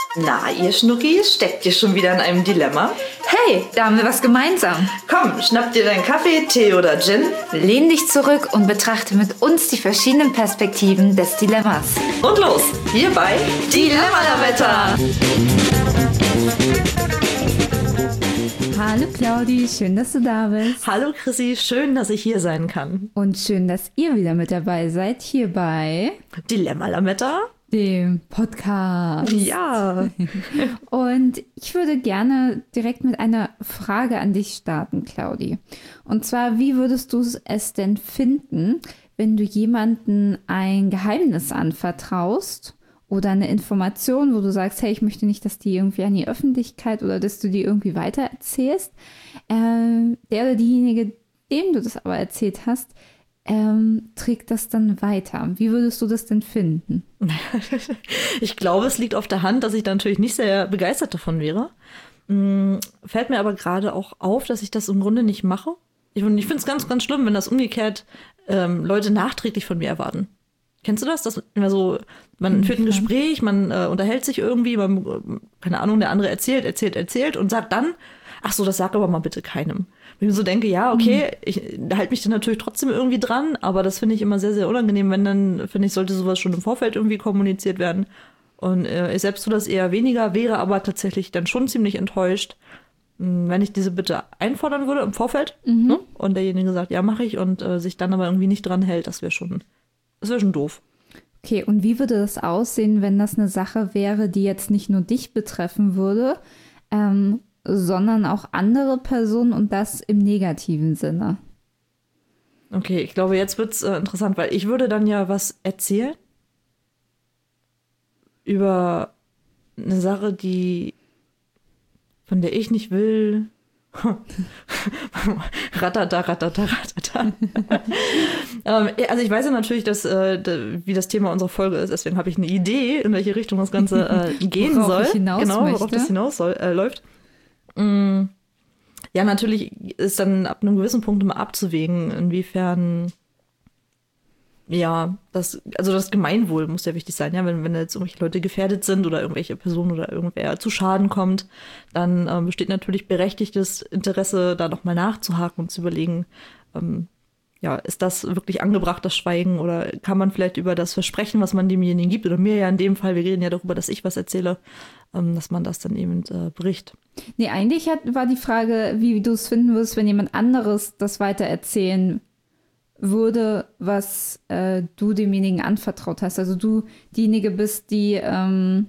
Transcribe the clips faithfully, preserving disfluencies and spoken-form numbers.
Na, ihr Schnuckis, steckt ihr schon wieder in einem Dilemma? Hey, da haben wir was gemeinsam. Komm, schnapp dir deinen Kaffee, Tee oder Gin. Lehn dich zurück und betrachte mit uns die verschiedenen Perspektiven des Dilemmas. Und los, hier bei Dilemma-Lametta. Hallo Claudi, schön, dass du da bist. Hallo Chrissy, schön, dass ich hier sein kann. Und schön, dass ihr wieder mit dabei seid, hier bei Dilemma-Lametta, dem Podcast. Ja. Und ich würde gerne direkt mit einer Frage an dich starten, Claudi. Und zwar, wie würdest du es denn finden, wenn du jemandem ein Geheimnis anvertraust oder eine Information, wo du sagst, hey, ich möchte nicht, dass die irgendwie an die Öffentlichkeit oder dass du die irgendwie weitererzählst. Ähm, der oder diejenige, dem du das aber erzählt hast, ähm, trägt das dann weiter. Wie würdest du das denn finden? Ich glaube, es liegt auf der Hand, dass ich da natürlich nicht sehr begeistert davon wäre. Hm, fällt mir aber gerade auch auf, dass ich das im Grunde nicht mache. Ich, ich finde es ganz, ganz schlimm, wenn das umgekehrt ähm, Leute nachträglich von mir erwarten. Kennst du das? Das immer so, man führt ein Gespräch, man äh, unterhält sich irgendwie, man, keine Ahnung, der andere erzählt, erzählt, erzählt und sagt dann, ach so, das sag aber mal bitte keinem. Wenn ich so denke, ja, okay, ich halte mich dann natürlich trotzdem irgendwie dran, aber das finde ich immer sehr, sehr unangenehm, wenn dann, finde ich, sollte sowas schon im Vorfeld irgendwie kommuniziert werden. Und äh, ich selbst tue das eher weniger, wäre aber tatsächlich dann schon ziemlich enttäuscht, wenn ich diese Bitte einfordern würde im Vorfeld, mhm. ne? Und derjenige sagt, ja, mache ich und äh, sich dann aber irgendwie nicht dran hält, das wäre schon Das wäre schon doof. Okay, und wie würde das aussehen, wenn das eine Sache wäre, die jetzt nicht nur dich betreffen würde, ähm, sondern auch andere Personen und das im negativen Sinne? Okay, ich glaube, jetzt wird's äh, interessant, weil ich würde dann ja was erzählen über eine Sache, die von der ich nicht will. ratata, ratata, ratata. ähm, also ich weiß ja natürlich, dass, äh, wie das Thema unserer Folge ist, deswegen habe ich eine Idee, in welche Richtung das Ganze äh, gehen worauf soll. Ich hinaus genau, möchte. worauf das hinaus soll, äh, läuft. Mm, ja, natürlich ist dann ab einem gewissen Punkt immer abzuwägen, inwiefern ja, das, also das Gemeinwohl muss ja wichtig sein, ja, wenn, wenn jetzt irgendwelche Leute gefährdet sind oder irgendwelche Personen oder irgendwer zu Schaden kommt, dann ähm, besteht natürlich berechtigtes Interesse, da nochmal nachzuhaken und zu überlegen, ähm, ja, ist das wirklich angebracht, das Schweigen, oder kann man vielleicht über das Versprechen, was man demjenigen gibt, oder mir ja in dem Fall, wir reden ja darüber, dass ich was erzähle, ähm, dass man das dann eben äh, bricht. Nee, eigentlich hat, war die Frage, wie du es finden würdest, wenn jemand anderes das weiter erzählen würde, was äh, du demjenigen anvertraut hast. Also du diejenige bist, die ähm,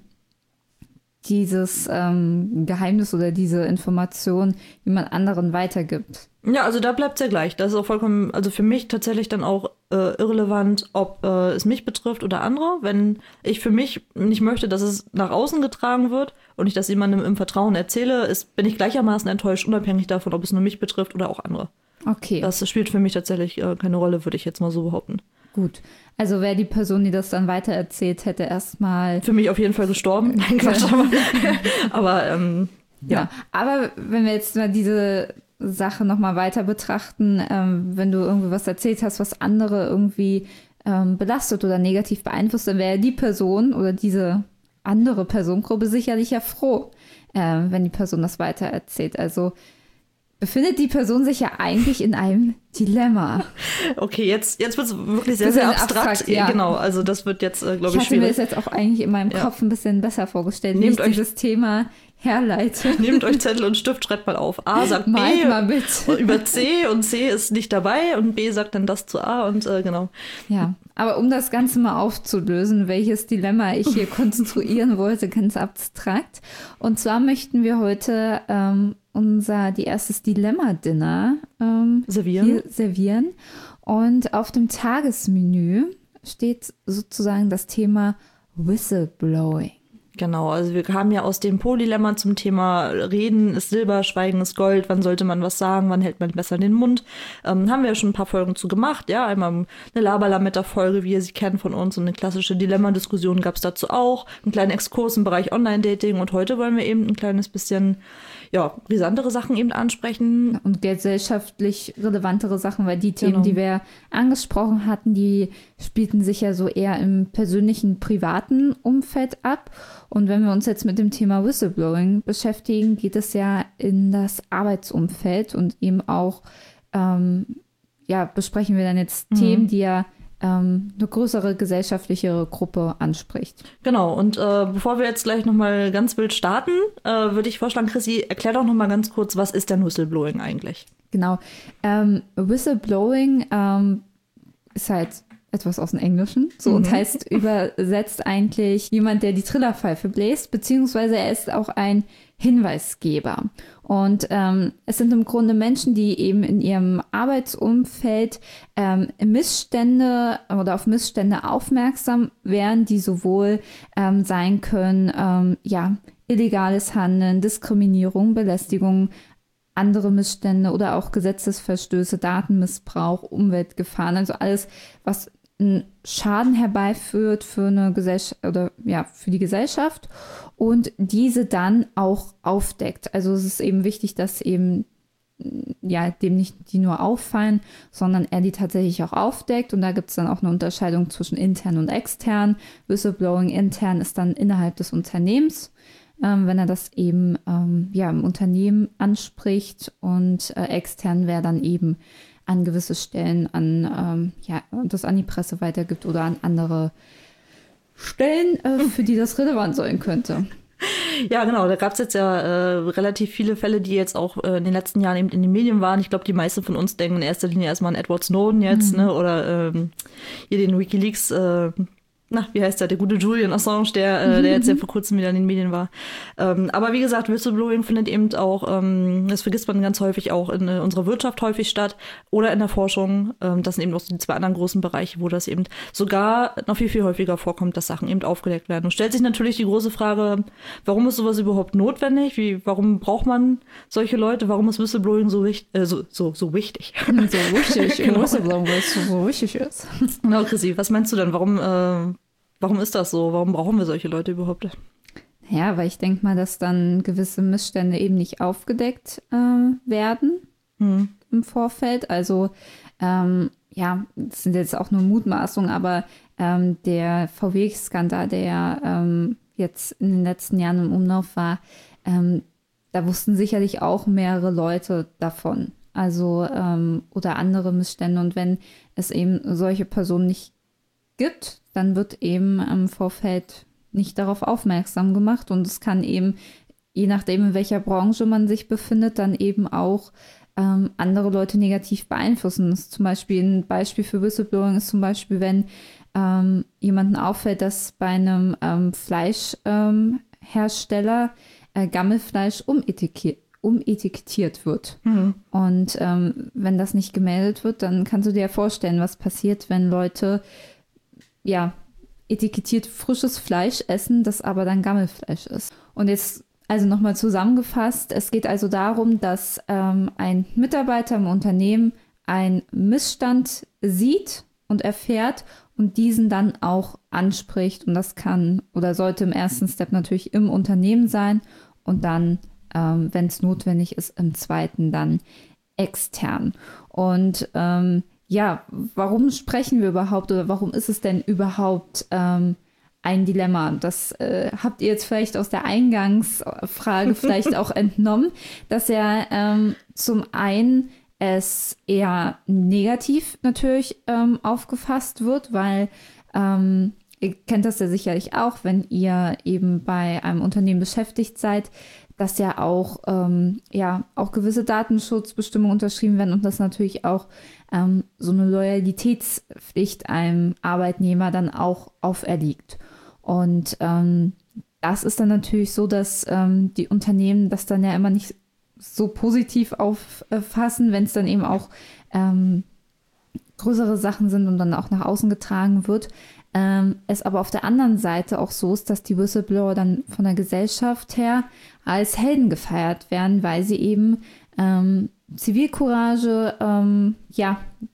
dieses ähm, Geheimnis oder diese Information jemand anderen weitergibt. Ja, also da bleibt es ja gleich. Das ist auch vollkommen, also für mich tatsächlich dann auch äh, irrelevant, ob äh, es mich betrifft oder andere. Wenn ich für mich nicht möchte, dass es nach außen getragen wird und ich das jemandem im Vertrauen erzähle, ist, bin ich gleichermaßen enttäuscht, unabhängig davon, ob es nur mich betrifft oder auch andere. Okay. Das spielt für mich tatsächlich äh, keine Rolle, würde ich jetzt mal so behaupten. Gut. Also wäre die Person, die das dann weitererzählt hätte, erstmal... Für mich auf jeden Fall gestorben. Nein, Quatsch, aber, aber ähm, ja. ja. Aber wenn wir jetzt mal diese Sache nochmal weiter betrachten, ähm, wenn du irgendwie was erzählt hast, was andere irgendwie ähm, belastet oder negativ beeinflusst, dann wäre die Person oder diese andere Personengruppe sicherlich ja froh, äh, wenn die Person das weitererzählt. Also befindet die Person sich ja eigentlich in einem Dilemma. Okay, jetzt, jetzt wird es wirklich sehr, sehr abstrakt. abstrakt ja. Genau, also das wird jetzt, äh, glaube ich, schwierig. Ich hatte mir das jetzt auch eigentlich in meinem ja. Kopf ein bisschen besser vorgestellt, nehmt wie ich euch, dieses Thema herleite. Nehmt euch Zettel und Stift, schreibt mal auf. A sagt B mal bitte. über C und C ist nicht dabei und B sagt dann das zu A und äh, genau. Ja, aber um das Ganze mal aufzulösen, welches Dilemma ich hier konstruieren wollte, ganz abstrakt. Und zwar möchten wir heute ähm, unser, die erstes Dilemma-Dinner ähm, servieren. hier servieren. Und auf dem Tagesmenü steht sozusagen das Thema Whistleblowing. Genau, also wir kamen ja aus dem Pol-Dilemma zum Thema Reden ist Silber, Schweigen ist Gold, wann sollte man was sagen, wann hält man besser den Mund. Ähm, haben wir ja schon ein paar Folgen zu gemacht, ja, einmal eine Laberlametta-Folge, wie ihr sie kennt von uns, und eine klassische Dilemma-Diskussion gab es dazu auch, einen kleinen Exkurs im Bereich Online-Dating, und heute wollen wir eben ein kleines bisschen, ja, brisantere Sachen eben ansprechen. Und gesellschaftlich relevantere Sachen, weil die Themen, Genau. die wir angesprochen hatten, die spielten sich ja so eher im persönlichen, privaten Umfeld ab. Und wenn wir uns jetzt mit dem Thema Whistleblowing beschäftigen, geht es ja in das Arbeitsumfeld und eben auch, ähm, ja, besprechen wir dann jetzt Mhm. Themen, die ja ähm, eine größere gesellschaftliche Gruppe anspricht. Genau, und äh, bevor wir jetzt gleich nochmal ganz wild starten, äh, würde ich vorschlagen, Chrissy, erklär doch nochmal ganz kurz, was ist denn Whistleblowing eigentlich? Genau. Ähm, Whistleblowing ähm, ist halt etwas aus dem Englischen, so, Mhm. und heißt übersetzt eigentlich jemand, der die Trillerpfeife bläst, beziehungsweise er ist auch ein Hinweisgeber. Und ähm, es sind im Grunde Menschen, die eben in ihrem Arbeitsumfeld ähm, Missstände oder auf Missstände aufmerksam werden, die sowohl ähm, sein können, ähm, ja, illegales Handeln, Diskriminierung, Belästigung, andere Missstände oder auch Gesetzesverstöße, Datenmissbrauch, Umweltgefahren, also alles, was einen Schaden herbeiführt für eine Gesellschaft oder ja, für die Gesellschaft und diese dann auch aufdeckt. Also es ist eben wichtig, dass eben ja, dem nicht die nur auffallen, sondern er die tatsächlich auch aufdeckt. Und da gibt es dann auch eine Unterscheidung zwischen intern und extern. Whistleblowing intern ist dann innerhalb des Unternehmens, ähm, wenn er das eben ähm, ja, im Unternehmen anspricht, und äh, extern wäre dann eben an gewisse Stellen an, ähm, ja, das an die Presse weitergibt oder an andere Stellen, äh, für die das relevant sein könnte. Ja, genau, da gab es jetzt ja äh, relativ viele Fälle, die jetzt auch äh, in den letzten Jahren eben in den Medien waren. Ich glaube, die meisten von uns denken in erster Linie erstmal an Edward Snowden jetzt, mhm. ne, oder ähm, hier den WikiLeaks, äh, na, wie heißt der, der gute Julian Assange, der, äh, der jetzt ja vor kurzem wieder in den Medien war. Ähm, aber wie gesagt, Whistleblowing findet eben auch, ähm, das vergisst man ganz häufig, auch in äh, unserer Wirtschaft häufig statt oder in der Forschung. Ähm, das sind eben auch die zwei anderen großen Bereiche, wo das eben sogar noch viel, viel häufiger vorkommt, dass Sachen eben aufgedeckt werden. Und stellt sich natürlich die große Frage, warum ist sowas überhaupt notwendig? Wie, warum braucht man solche Leute? Warum ist Whistleblowing so, wichtig, äh, so, so, so wichtig? So wichtig, Genau. Whistleblowing, weil es so wichtig ist. Genau, Chrissy, was meinst du denn? Warum, äh, warum ist das so? Warum brauchen wir solche Leute überhaupt? Ja, weil ich denke mal, dass dann gewisse Missstände eben nicht aufgedeckt äh, werden hm. im Vorfeld. Also ähm, ja, das sind jetzt auch nur Mutmaßungen, aber ähm, der V W-Skandal, der ja ähm, jetzt in den letzten Jahren im Umlauf war, ähm, da wussten sicherlich auch mehrere Leute davon. Also ähm, oder andere Missstände. Und wenn es eben solche Personen nicht gibt, dann wird eben im Vorfeld nicht darauf aufmerksam gemacht, und es kann eben, je nachdem in welcher Branche man sich befindet, dann eben auch ähm, andere Leute negativ beeinflussen. Das ist zum Beispiel ein Beispiel für Whistleblowing ist zum Beispiel, wenn ähm, jemandem auffällt, dass bei einem ähm, Fleischhersteller ähm, äh, Gammelfleisch umetikettiert umetikettiert wird. Mhm. Und ähm, wenn das nicht gemeldet wird, dann kannst du dir ja vorstellen, was passiert, wenn Leute ja, etikettiert frisches Fleisch essen, das aber dann Gammelfleisch ist. Und jetzt also nochmal zusammengefasst, es geht also darum, dass ähm, ein Mitarbeiter im Unternehmen einen Missstand sieht und erfährt und diesen dann auch anspricht, und das kann oder sollte im ersten Step natürlich im Unternehmen sein und dann, ähm, wenn es notwendig ist, im zweiten dann extern. Und ähm, ja, warum sprechen wir überhaupt oder warum ist es denn überhaupt ähm, ein Dilemma? Das äh, habt ihr jetzt vielleicht aus der Eingangsfrage vielleicht auch entnommen, dass ja ähm, zum einen es eher negativ natürlich ähm, aufgefasst wird, weil ähm, ihr kennt das ja sicherlich auch, wenn ihr eben bei einem Unternehmen beschäftigt seid, dass ja auch, ähm, ja auch gewisse Datenschutzbestimmungen unterschrieben werden und das natürlich auch ähm, so eine Loyalitätspflicht einem Arbeitnehmer dann auch auferliegt. Und ähm, das ist dann natürlich so, dass ähm, die Unternehmen das dann ja immer nicht so positiv auffassen, wenn es dann eben auch ähm, größere Sachen sind und dann auch nach außen getragen wird. Ähm, es aber auf der anderen Seite auch so ist, dass die Whistleblower dann von der Gesellschaft her als Helden gefeiert werden, weil sie eben ähm, Zivilcourage ähm, ja,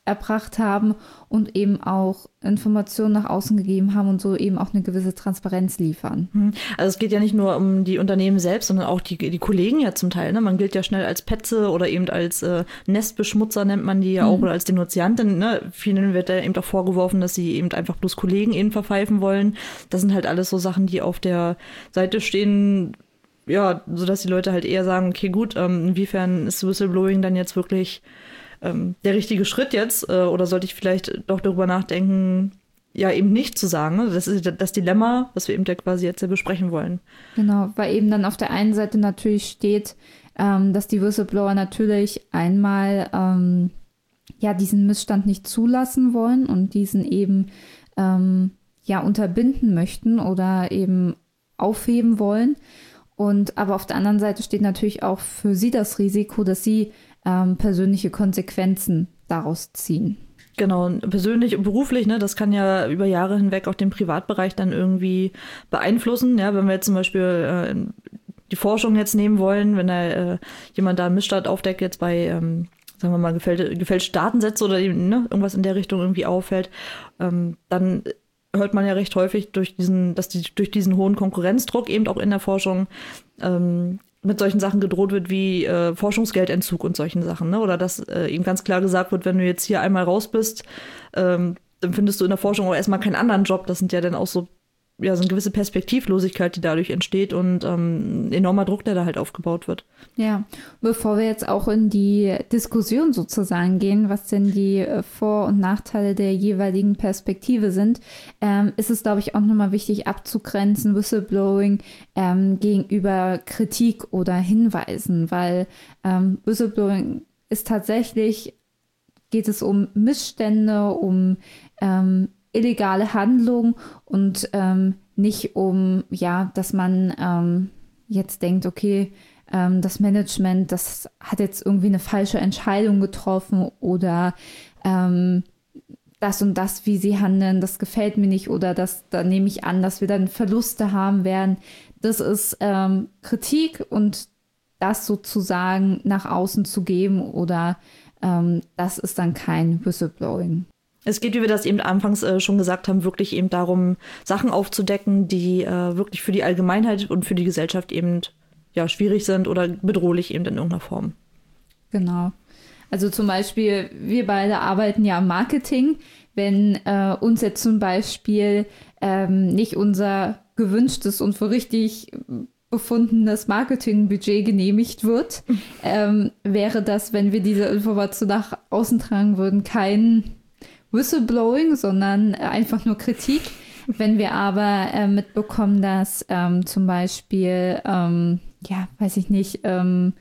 erbracht haben und eben auch Informationen nach außen gegeben haben und so eben auch eine gewisse Transparenz liefern. Also es geht ja nicht nur um die Unternehmen selbst, sondern auch die, die Kollegen ja zum Teil. Ne? Man gilt ja schnell als Petze oder eben als äh, Nestbeschmutzer nennt man die ja auch, mhm. oder als Denunziantin. Ne? Vielen wird ja eben auch vorgeworfen, dass sie eben einfach bloß Kollegen eben verpfeifen wollen. Das sind halt alles so Sachen, die auf der Seite stehen, ja, sodass die Leute halt eher sagen, okay, gut, ähm, inwiefern ist Whistleblowing dann jetzt wirklich ähm, der richtige Schritt jetzt? Äh, oder sollte ich vielleicht doch darüber nachdenken, ja, eben nicht zu sagen. Ne? Das ist das Dilemma, was wir eben ja quasi jetzt ja besprechen wollen. Genau, weil eben dann auf der einen Seite natürlich steht, ähm, dass die Whistleblower natürlich einmal ähm, ja diesen Missstand nicht zulassen wollen und diesen eben ähm, ja unterbinden möchten oder eben aufheben wollen. Und aber auf der anderen Seite steht natürlich auch für sie das Risiko, dass sie ähm, persönliche Konsequenzen daraus ziehen. Genau, persönlich und beruflich, ne, das kann ja über Jahre hinweg auch den Privatbereich dann irgendwie beeinflussen. Ja, wenn wir jetzt zum Beispiel äh, die Forschung jetzt nehmen wollen, wenn da äh, jemand da einen Missstand aufdeckt, jetzt bei, ähm, sagen wir mal, gefälschte, gefälschte Datensätze oder eben, ne, irgendwas in der Richtung irgendwie auffällt, ähm, dann hört man ja recht häufig durch diesen, dass die durch diesen hohen Konkurrenzdruck eben auch in der Forschung ähm, mit solchen Sachen gedroht wird wie äh, Forschungsgeldentzug und solchen Sachen, ne? Oder dass äh, eben ganz klar gesagt wird, wenn du jetzt hier einmal raus bist, ähm, dann findest du in der Forschung auch erstmal keinen anderen Job. Das sind ja dann auch so, ja, so eine gewisse Perspektivlosigkeit, die dadurch entsteht und ähm, ein enormer Druck, der da halt aufgebaut wird. Ja, bevor wir jetzt auch in die Diskussion sozusagen gehen, was denn die Vor- und Nachteile der jeweiligen Perspektive sind, ähm, ist es, glaube ich, auch nochmal wichtig abzugrenzen, Whistleblowing ähm, gegenüber Kritik oder Hinweisen, weil ähm, Whistleblowing ist tatsächlich, geht es um Missstände, um ähm, illegale Handlungen und ähm, nicht um, ja, dass man ähm, jetzt denkt, okay, ähm, das Management, das hat jetzt irgendwie eine falsche Entscheidung getroffen oder ähm, das und das, wie sie handeln, das gefällt mir nicht oder das, da nehme ich an, dass wir dann Verluste haben werden. Das ist ähm, Kritik und das sozusagen nach außen zu geben oder ähm, das ist dann kein Whistleblowing. Es geht, wie wir das eben anfangs äh, schon gesagt haben, wirklich eben darum, Sachen aufzudecken, die äh, wirklich für die Allgemeinheit und für die Gesellschaft eben ja, schwierig sind oder bedrohlich eben in irgendeiner Form. Genau. Also zum Beispiel, wir beide arbeiten ja im Marketing. Wenn äh, uns jetzt zum Beispiel ähm, nicht unser gewünschtes und für richtig befundenes Marketingbudget genehmigt wird, ähm, wäre das, wenn wir diese Information nach außen tragen würden, kein Whistleblowing, sondern einfach nur Kritik. Wenn wir aber äh, mitbekommen, dass ähm, zum Beispiel, ähm, ja, weiß ich nicht, ähm,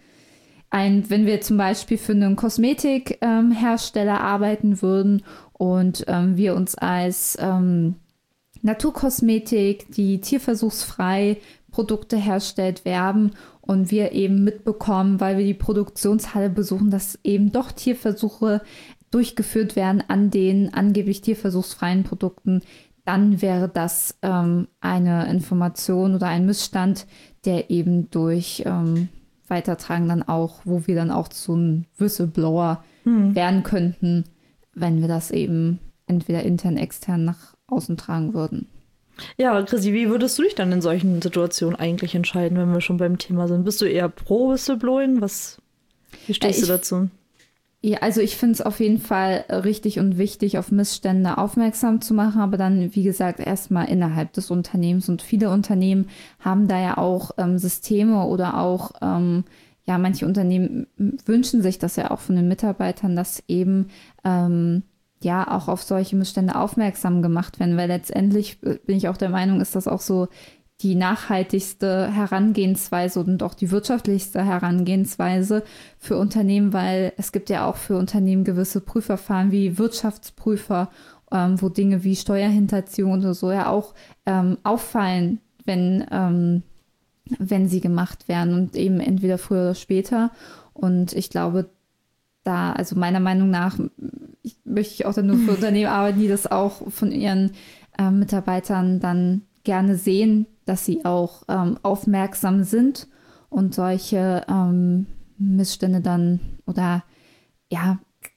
ein, wenn wir zum Beispiel für einen Kosmetikhersteller ähm, arbeiten würden und ähm, wir uns als ähm, Naturkosmetik, die tierversuchsfrei Produkte herstellt, werben und wir eben mitbekommen, weil wir die Produktionshalle besuchen, dass eben doch Tierversuche durchgeführt werden an den angeblich tierversuchsfreien Produkten, dann wäre das ähm, eine Information oder ein Missstand, der eben durch ähm, Weitertragen dann auch, wo wir dann auch zu einem Whistleblower hm. werden könnten, wenn wir das eben entweder intern, extern nach außen tragen würden. Ja, Chrissy, wie würdest du dich dann in solchen Situationen eigentlich entscheiden, wenn wir schon beim Thema sind? Bist du eher pro Whistleblowing? Was, wie stehst ja, ich, du dazu? Ja, also ich finde es auf jeden Fall richtig und wichtig, auf Missstände aufmerksam zu machen, aber dann, wie gesagt, erstmal innerhalb des Unternehmens. Und viele Unternehmen haben da ja auch ähm, Systeme oder auch, ähm, ja, manche Unternehmen wünschen sich das ja auch von den Mitarbeitern, dass eben ähm, ja auch auf solche Missstände aufmerksam gemacht werden, weil letztendlich bin ich auch der Meinung, ist das auch so die nachhaltigste Herangehensweise und auch die wirtschaftlichste Herangehensweise für Unternehmen, weil es gibt ja auch für Unternehmen gewisse Prüfverfahren wie Wirtschaftsprüfer, ähm, wo Dinge wie Steuerhinterziehung oder so ja auch ähm, auffallen, wenn, ähm, wenn sie gemacht werden und eben entweder früher oder später. Und ich glaube, da, also meiner Meinung nach, ich, möchte ich auch dann nur für Unternehmen arbeiten, die das auch von ihren äh, Mitarbeitern dann gerne sehen, dass sie auch ähm, aufmerksam sind und solche ähm, Missstände dann oder ja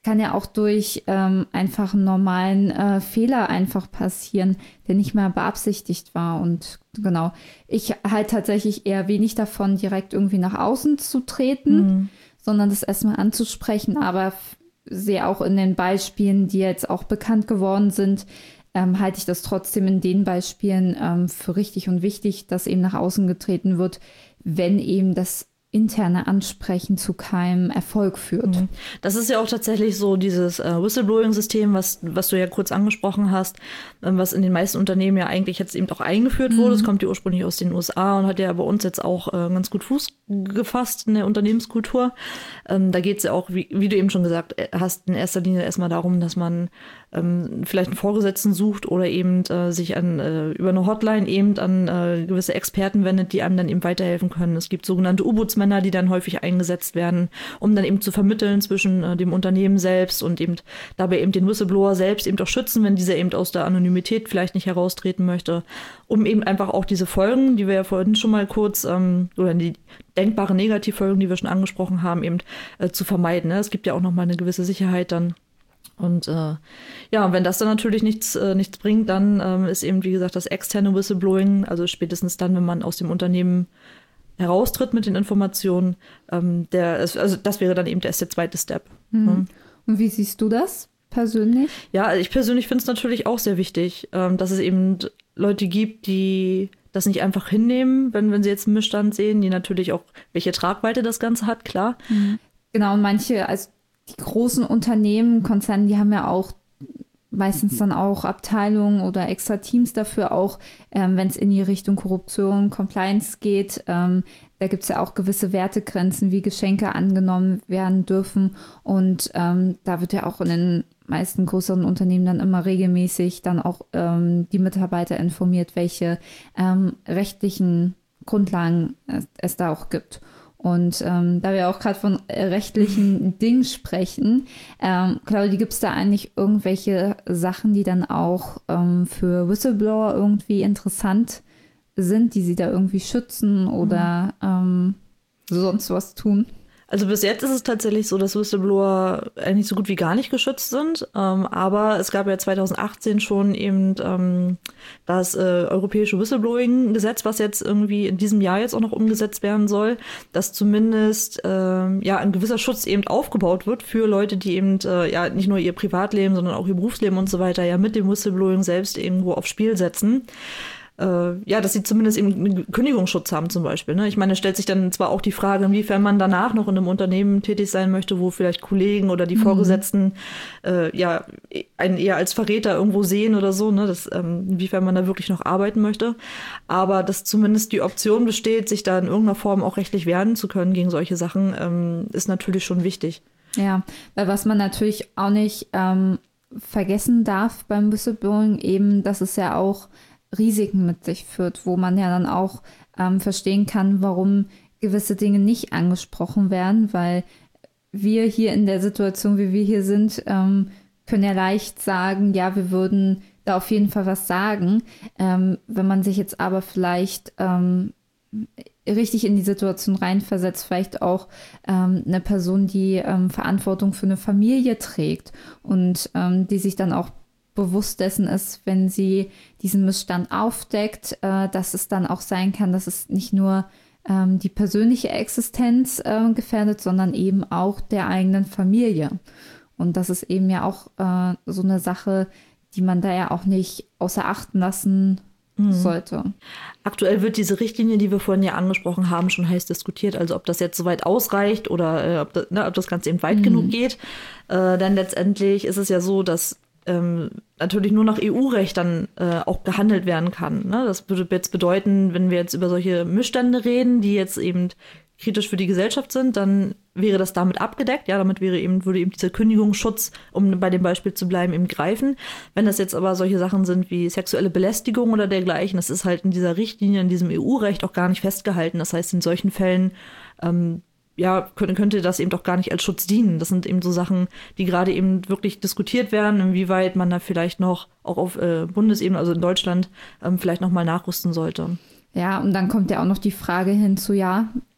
kann ja auch durch ähm, einfach einen normalen äh, Fehler einfach passieren, der nicht mehr beabsichtigt war. Und genau, ich halt tatsächlich eher wenig davon, direkt irgendwie nach außen zu treten, mhm. sondern das erstmal anzusprechen. Aber f- sehe auch in den Beispielen, die jetzt auch bekannt geworden sind, ähm, halte ich das trotzdem in den Beispielen ähm, für richtig und wichtig, dass eben nach außen getreten wird, wenn eben das interne Ansprechen zu keinem Erfolg führt. Das ist ja auch tatsächlich so dieses äh, Whistleblowing-System, was, was du ja kurz angesprochen hast, ähm, was in den meisten Unternehmen ja eigentlich jetzt eben auch eingeführt wurde. Es mhm. kommt ja ursprünglich aus den U S A und hat ja bei uns jetzt auch äh, ganz gut Fuß gefasst in der Unternehmenskultur. Ähm, da geht es ja auch, wie, wie du eben schon gesagt hast, in erster Linie erstmal darum, dass man ähm, vielleicht einen Vorgesetzten sucht oder eben äh, sich an äh, über eine Hotline eben an äh, gewisse Experten wendet, die einem dann eben weiterhelfen können. Es gibt sogenannte U-Bootsmänner, die dann häufig eingesetzt werden, um dann eben zu vermitteln zwischen äh, dem Unternehmen selbst und eben dabei eben den Whistleblower selbst eben auch schützen, wenn dieser eben aus der Anonymität vielleicht nicht heraustreten möchte, um eben einfach auch diese Folgen, die wir ja vorhin schon mal kurz, ähm, oder die denkbare Negativfolgen, die wir schon angesprochen haben, eben äh, zu vermeiden. Ne? Es gibt ja auch nochmal eine gewisse Sicherheit dann. Und äh, ja, wenn das dann natürlich nichts, äh, nichts bringt, dann ähm, ist eben, wie gesagt, das externe Whistleblowing, also spätestens dann, wenn man aus dem Unternehmen heraustritt mit den Informationen, ähm, der ist, also das wäre dann eben erst der zweite Step. Mhm. Ne? Und wie siehst du das persönlich? Ja, also ich persönlich finde es natürlich auch sehr wichtig, ähm, dass es eben Leute gibt, die das nicht einfach hinnehmen, wenn, wenn sie jetzt einen Missstand sehen, die natürlich auch, welche Tragweite das Ganze hat, klar. Mhm. Genau, und manche, also die großen Unternehmen, Konzerne, die haben ja auch meistens dann auch Abteilungen oder extra Teams dafür auch, ähm, wenn es in die Richtung Korruption, Compliance geht. Ähm, da gibt es ja auch gewisse Wertegrenzen, wie Geschenke angenommen werden dürfen. Und ähm, da wird ja auch in den meisten größeren Unternehmen dann immer regelmäßig dann auch ähm, die Mitarbeiter informiert, welche ähm, rechtlichen Grundlagen es, es da auch gibt. Und ähm, da wir auch gerade von äh, rechtlichen Dingen sprechen, ähm, Claudia, gibt es da eigentlich irgendwelche Sachen, die dann auch ähm, für Whistleblower irgendwie interessant sind, die sie da irgendwie schützen oder ähm, sonst was tun? Also bis jetzt ist es tatsächlich so, dass Whistleblower eigentlich so gut wie gar nicht geschützt sind. Ähm, aber es gab ja zwanzig achtzehn schon eben ähm, das äh, europäische Whistleblowing-Gesetz, was jetzt irgendwie in diesem Jahr jetzt auch noch umgesetzt werden soll, dass zumindest ähm, ja ein gewisser Schutz eben aufgebaut wird für Leute, die eben äh, ja nicht nur ihr Privatleben, sondern auch ihr Berufsleben und so weiter ja mit dem Whistleblowing selbst irgendwo aufs Spiel setzen. Äh, ja, dass sie zumindest eben einen Kündigungsschutz haben zum Beispiel. Ne? Ich meine, es stellt sich dann zwar auch die Frage, inwiefern man danach noch in einem Unternehmen tätig sein möchte, wo vielleicht Kollegen oder die mhm. Vorgesetzten äh, ja einen eher als Verräter irgendwo sehen oder so, ne? Das, ähm, inwiefern man da wirklich noch arbeiten möchte. Aber dass zumindest die Option besteht, sich da in irgendeiner Form auch rechtlich wehren zu können gegen solche Sachen, ähm, ist natürlich schon wichtig. Ja, weil was man natürlich auch nicht ähm, vergessen darf beim Whistleblowing eben, dass es ja auch Risiken mit sich führt, wo man ja dann auch ähm, verstehen kann, warum gewisse Dinge nicht angesprochen werden, weil wir hier in der Situation, wie wir hier sind, ähm, können ja leicht sagen, ja, wir würden da auf jeden Fall was sagen. Ähm, wenn man sich jetzt aber vielleicht ähm, richtig in die Situation reinversetzt, vielleicht auch ähm, eine Person, die ähm, Verantwortung für eine Familie trägt und ähm, die sich dann auch bewusst dessen ist, wenn sie diesen Missstand aufdeckt, äh, dass es dann auch sein kann, dass es nicht nur ähm, die persönliche Existenz äh, gefährdet, sondern eben auch der eigenen Familie. Und das ist eben ja auch äh, so eine Sache, die man da ja auch nicht außer Acht lassen mhm. sollte. Aktuell wird diese Richtlinie, die wir vorhin ja angesprochen haben, schon heiß diskutiert. Also ob das jetzt soweit ausreicht oder äh, ob, das, ne, ob das Ganze eben weit mhm. genug geht. Äh, denn letztendlich ist es ja so, dass Ähm, natürlich nur nach E U-Recht dann äh, auch gehandelt werden kann. Ne? Das würde jetzt bedeuten, wenn wir jetzt über solche Missstände reden, die jetzt eben kritisch für die Gesellschaft sind, dann wäre das damit abgedeckt. Ja, damit wäre eben, würde eben dieser Kündigungsschutz, um bei dem Beispiel zu bleiben, eben greifen. Wenn das jetzt aber solche Sachen sind wie sexuelle Belästigung oder dergleichen, das ist halt in dieser Richtlinie, in diesem E U-Recht auch gar nicht festgehalten. Das heißt, in solchen Fällen ähm, ja, könnte, könnte das eben doch gar nicht als Schutz dienen. Das sind eben so Sachen, die gerade eben wirklich diskutiert werden, inwieweit man da vielleicht noch auch auf äh, Bundesebene, also in Deutschland, ähm, vielleicht noch mal nachrüsten sollte. Ja, und dann kommt ja auch noch die Frage hinzu, ja,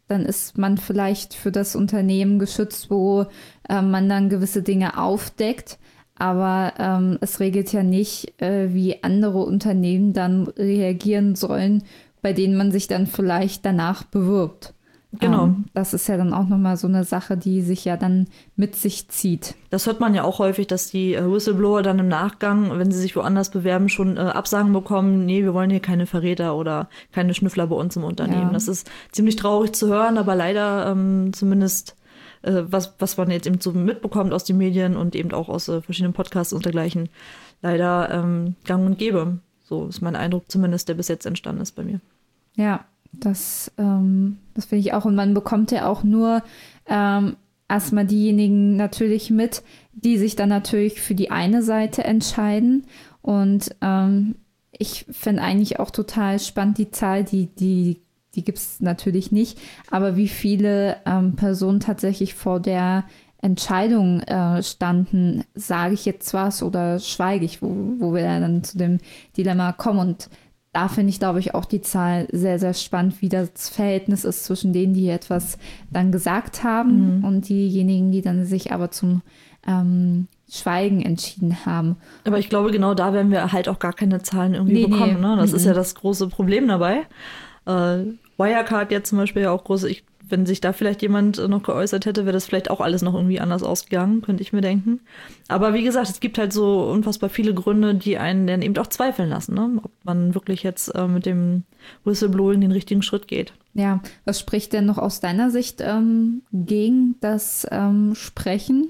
dann ist man vielleicht für das Unternehmen geschützt, wo äh, man dann gewisse Dinge aufdeckt. Aber ähm, es regelt ja nicht, äh, wie andere Unternehmen dann reagieren sollen, bei denen man sich dann vielleicht danach bewirbt. Genau. Ähm, das ist ja dann auch nochmal so eine Sache, die sich ja dann mit sich zieht. Das hört man ja auch häufig, dass die äh, Whistleblower dann im Nachgang, wenn sie sich woanders bewerben, schon äh, Absagen bekommen, nee, wir wollen hier keine Verräter oder keine Schnüffler bei uns im Unternehmen. Ja. Das ist ziemlich traurig zu hören, aber leider ähm, zumindest, äh, was, was man jetzt eben so mitbekommt aus den Medien und eben auch aus äh, verschiedenen Podcasts und dergleichen, leider ähm, gang und gäbe. So ist mein Eindruck zumindest, der bis jetzt entstanden ist bei mir. Ja, das, ähm, das finde ich auch. Und man bekommt ja auch nur ähm, erstmal diejenigen natürlich mit, die sich dann natürlich für die eine Seite entscheiden. Und ähm, ich finde eigentlich auch total spannend die Zahl, die, die, die gibt es natürlich nicht, aber wie viele ähm, Personen tatsächlich vor der Entscheidung äh, standen, sage ich jetzt was oder schweige ich, wo, wo wir dann zu dem Dilemma kommen. Und da finde ich, glaube ich, auch die Zahl sehr, sehr spannend, wie das Verhältnis ist zwischen denen, die etwas dann gesagt haben, mhm, und diejenigen, die dann sich aber zum ähm, Schweigen entschieden haben. Aber ich glaube, genau da werden wir halt auch gar keine Zahlen irgendwie nee, bekommen. Nee. Ne? Das mhm. ist ja das große Problem dabei. Äh, Wirecard jetzt zum Beispiel ja auch große, ich, wenn sich da vielleicht jemand noch geäußert hätte, wäre das vielleicht auch alles noch irgendwie anders ausgegangen, könnte ich mir denken. Aber wie gesagt, es gibt halt so unfassbar viele Gründe, die einen dann eben auch zweifeln lassen, ne? Ob man wirklich jetzt äh, mit dem Whistleblowing den richtigen Schritt geht. Ja, was spricht denn noch aus deiner Sicht ähm, gegen das ähm, Sprechen?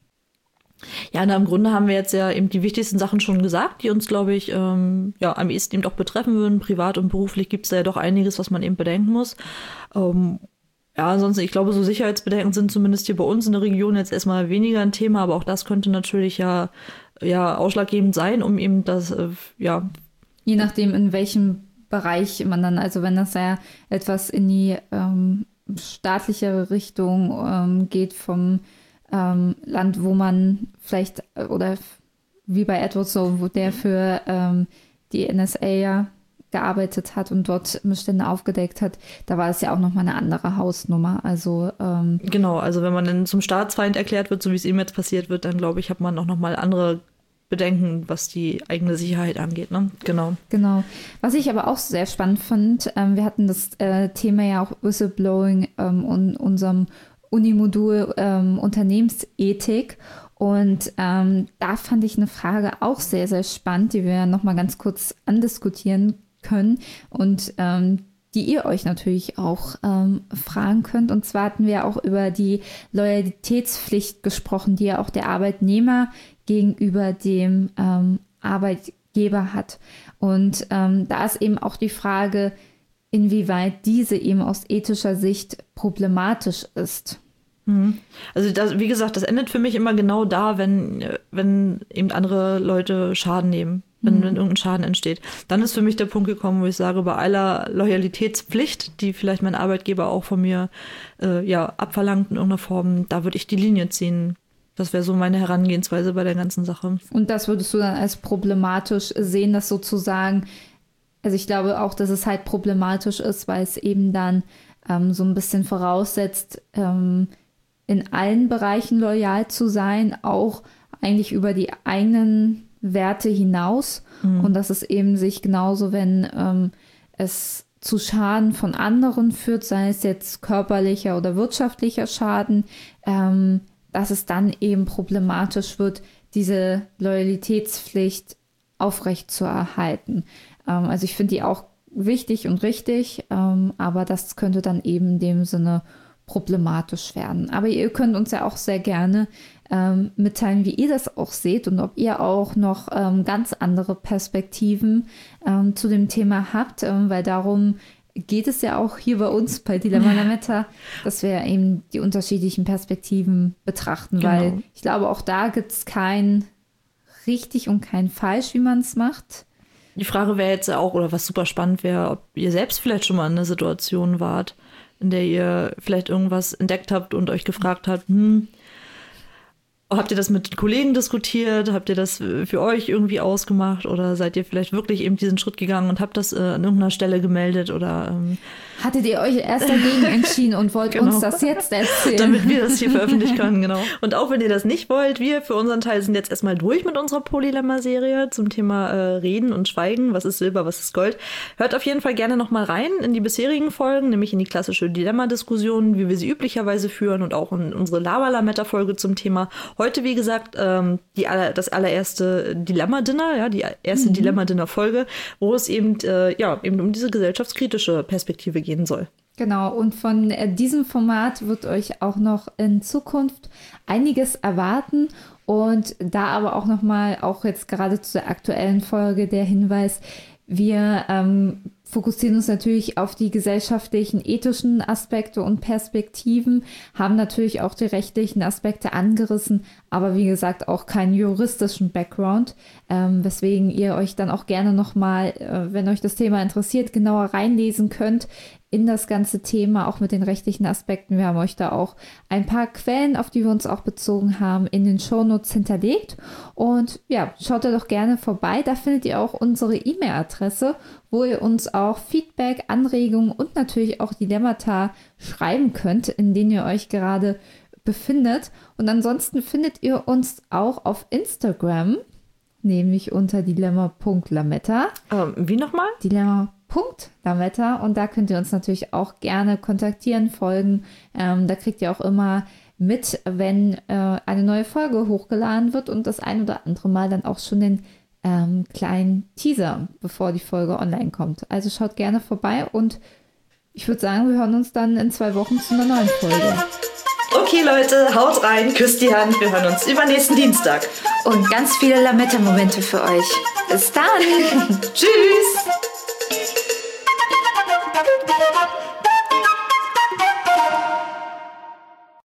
Ja, na, im Grunde haben wir jetzt ja eben die wichtigsten Sachen schon gesagt, die uns, glaube ich, ähm, ja, am ehesten eben auch betreffen würden. Privat und beruflich gibt es da ja doch einiges, was man eben bedenken muss. Ähm, ja, ansonsten, ich glaube, so Sicherheitsbedenken sind zumindest hier bei uns in der Region jetzt erstmal weniger ein Thema, aber auch das könnte natürlich ja, ja ausschlaggebend sein, um eben das, äh, ja. Je nachdem, in welchem Bereich man dann, also wenn das ja etwas in die ähm, staatlichere Richtung ähm, geht vom Ähm, Land, wo man vielleicht, oder wie bei Edward so, wo der für ähm, die N S A ja gearbeitet hat und dort Missstände aufgedeckt hat, da war es ja auch nochmal eine andere Hausnummer. Also ähm, genau, also wenn man dann zum Staatsfeind erklärt wird, so wie es ihm jetzt passiert wird, dann glaube ich, hat man auch nochmal andere Bedenken, was die eigene Sicherheit angeht. Ne? Genau. Genau. Was ich aber auch sehr spannend fand, ähm, wir hatten das äh, Thema ja auch Whistleblowing ähm, in unserem Unimodul ähm, Unternehmensethik, und ähm, da fand ich eine Frage auch sehr, sehr spannend, die wir noch mal ganz kurz andiskutieren können und ähm, die ihr euch natürlich auch ähm, fragen könnt. Und zwar hatten wir auch über die Loyalitätspflicht gesprochen, die ja auch der Arbeitnehmer gegenüber dem ähm, Arbeitgeber hat. Und ähm, da ist eben auch die Frage, inwieweit diese eben aus ethischer Sicht problematisch ist. Also das, wie gesagt, das endet für mich immer genau da, wenn, wenn eben andere Leute Schaden nehmen, wenn, mhm. wenn irgendein Schaden entsteht. Dann ist für mich der Punkt gekommen, wo ich sage, bei aller Loyalitätspflicht, die vielleicht mein Arbeitgeber auch von mir äh, ja, abverlangt in irgendeiner Form, da würde ich die Linie ziehen. Das wäre so meine Herangehensweise bei der ganzen Sache. Und das würdest du dann als problematisch sehen, dass sozusagen, also ich glaube auch, dass es halt problematisch ist, weil es eben dann ähm, so ein bisschen voraussetzt, ähm, in allen Bereichen loyal zu sein, auch eigentlich über die eigenen Werte hinaus. Mhm. Und dass es eben sich genauso, wenn ähm, es zu Schaden von anderen führt, sei es jetzt körperlicher oder wirtschaftlicher Schaden, ähm, dass es dann eben problematisch wird, diese Loyalitätspflicht aufrechtzuerhalten. Ähm, also ich finde die auch wichtig und richtig, ähm, aber das könnte dann eben in dem Sinne problematisch werden. Aber ihr könnt uns ja auch sehr gerne ähm, mitteilen, wie ihr das auch seht und ob ihr auch noch ähm, ganz andere Perspektiven ähm, zu dem Thema habt, ähm, weil darum geht es ja auch hier bei uns bei Dilemma Lametta, dass wir eben die unterschiedlichen Perspektiven betrachten, genau. Weil ich glaube, auch da gibt es kein richtig und kein falsch, wie man es macht. Die Frage wäre jetzt auch, oder was super spannend wäre, ob ihr selbst vielleicht schon mal in einer Situation wart, in der ihr vielleicht irgendwas entdeckt habt und euch gefragt habt, hm, habt ihr das mit Kollegen diskutiert? Habt ihr das für euch irgendwie ausgemacht? Oder seid ihr vielleicht wirklich eben diesen Schritt gegangen und habt das äh, an irgendeiner Stelle gemeldet? Oder ähm, hattet ihr euch erst dagegen entschieden und wollt Genau. uns das jetzt erzählen? Damit wir das hier veröffentlichen können, genau. Und auch wenn ihr das nicht wollt, wir für unseren Teil sind jetzt erstmal durch mit unserer Polylemma-Serie zum Thema äh, Reden und Schweigen. Was ist Silber, was ist Gold? Hört auf jeden Fall gerne nochmal rein in die bisherigen Folgen, nämlich in die klassische Dilemma-Diskussion, wie wir sie üblicherweise führen und auch in unsere Lava-Lametta-Folge zum Thema. Heute, wie gesagt, ähm, die aller, das allererste Dilemma-Dinner, ja, die erste mhm. Dilemma-Dinner-Folge, wo es eben, äh, ja, eben um diese gesellschaftskritische Perspektive geht. Gehen soll. Genau, und von äh, diesem Format wird euch auch noch in Zukunft einiges erwarten und da aber auch nochmal, auch jetzt gerade zu der aktuellen Folge, der Hinweis, wir ähm, fokussieren uns natürlich auf die gesellschaftlichen, ethischen Aspekte und Perspektiven, haben natürlich auch die rechtlichen Aspekte angerissen, aber wie gesagt auch keinen juristischen Background, ähm, weswegen ihr euch dann auch gerne nochmal, äh, wenn euch das Thema interessiert, genauer reinlesen könnt in das ganze Thema, auch mit den rechtlichen Aspekten. Wir haben euch da auch ein paar Quellen, auf die wir uns auch bezogen haben, in den Shownotes hinterlegt. Und ja, schaut da doch gerne vorbei. Da findet ihr auch unsere E-Mail-Adresse, wo ihr uns auch Feedback, Anregungen und natürlich auch Dilemmata schreiben könnt, in denen ihr euch gerade befindet. Und ansonsten findet ihr uns auch auf Instagram, nämlich unter dilemma punkt lametta. Ähm, wie nochmal? Dilemma Punkt Lametta, und da könnt ihr uns natürlich auch gerne kontaktieren, folgen. Ähm, da kriegt ihr auch immer mit, wenn äh, eine neue Folge hochgeladen wird und das ein oder andere Mal dann auch schon den ähm, kleinen Teaser, bevor die Folge online kommt. Also schaut gerne vorbei und ich würde sagen, wir hören uns dann in zwei Wochen zu einer neuen Folge. Okay Leute, haut rein, küsst die Hand, wir hören uns übernächsten Dienstag. Und ganz viele Lametta-Momente für euch. Bis dann. Tschüss.